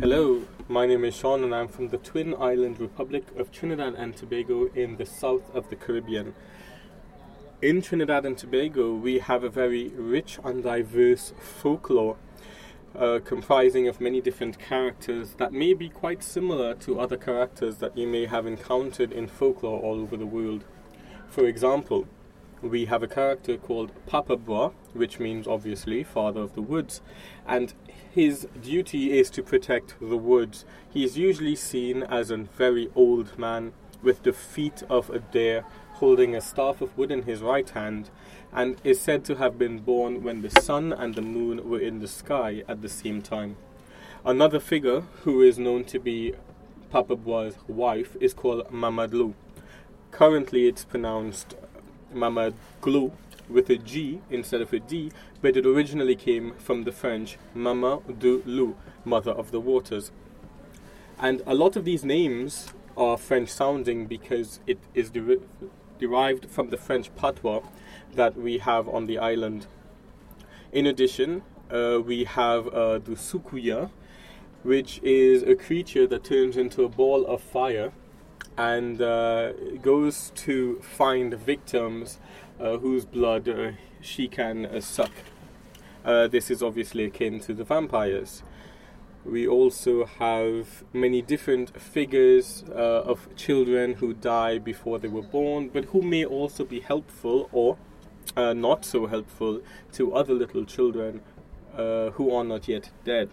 Hello, my name is Sean and I'm from the Twin Island Republic of Trinidad and Tobago in the south of the Caribbean. In Trinidad and Tobago, we have a very rich and diverse folklore comprising of many different characters that may be quite similar to other characters that you may have encountered in folklore all over the world. For example, we have a character called Papa Bois, which means obviously father of the woods, and his duty is to protect the woods. He is usually seen as a very old man with the feet of a deer, holding a staff of wood in his right hand, and is said to have been born when the sun and the moon were in the sky at the same time. Another figure who is known to be Papa Bois' wife is called Mamadlou. Currently it's pronounced Mamadglou with a G instead of a D, but it originally came from the French Mama de l'eau, mother of the waters. And a lot of these names are French sounding because it is derived from the French patois that we have on the island. In addition, we have the Sukuya, which is a creature that turns into a ball of fire and goes to find victims whose blood she can suck. This is obviously akin to the vampires. We also have many different figures of children who die before they were born, but who may also be helpful or not so helpful to other little children who are not yet dead.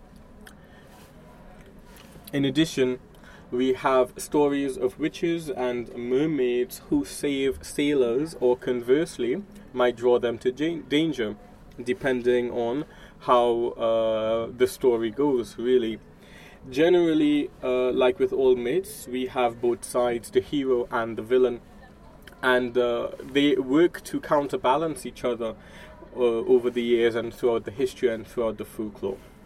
In addition, we have stories of witches and mermaids who save sailors or conversely might draw them to danger, depending on how the story goes, really. Generally, like with all myths, we have both sides, the hero and the villain, and they work to counterbalance each other over the years and throughout the history and throughout the folklore.